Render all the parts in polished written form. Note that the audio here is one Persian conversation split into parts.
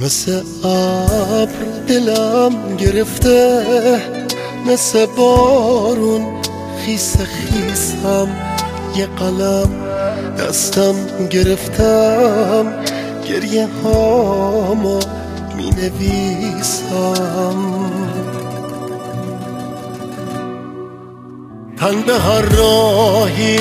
مثل ابر دلم گرفته، مثل بارون خیس خیسم، یه قلم دستم گرفتم، گریه هامو می نویسم. تن به هر راهی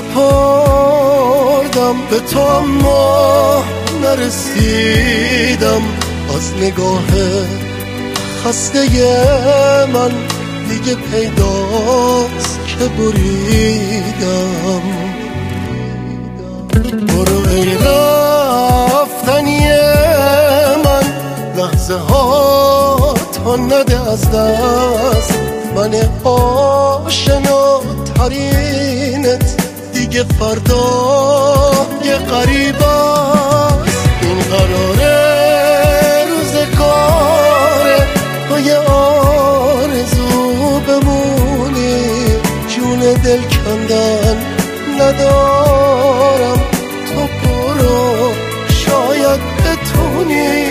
سپردم، به تو اما نرسیدم. از نگاه خسته من دیگه پیداست که بریدم. برو ای رفتنی من، لحظه ها تا نده از دست. من آشنا ترینت دیگه فردا یه غریب است. این قراره روزگاره تو یه آرزو بمونی، جون دل کندن ندارم، تو برو شاید بتونی.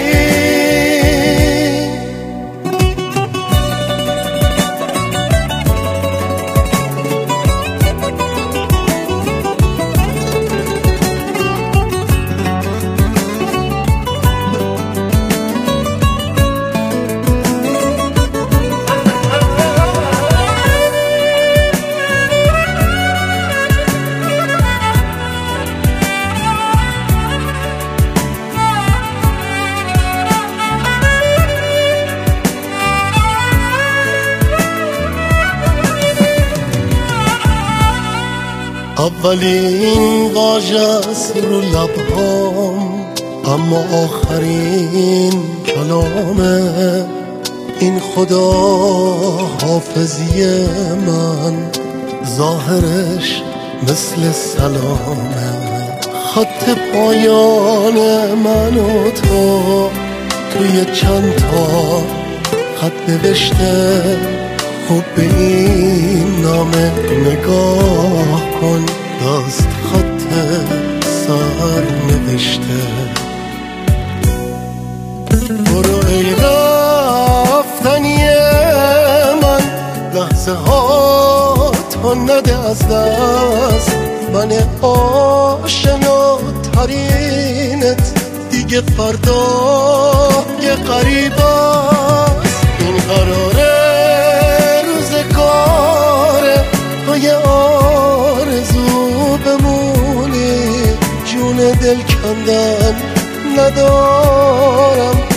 اولین واژه‌ست رو لبهام، اما آخرین کلامه. این خدا حافظی من، ظاهرش مثل سلامه. خط پایان من و تو توی چند تا خط نوشته. خب به این نامه نگاه کن، دست خط سر نوشته. برو ای رفتنی من، لحظه ها تا نده از دست. من آشنا ترینت دیگه فردا یه غریب است. این قراره تو یه آرزو بمونی، جون دل کندن ندارم،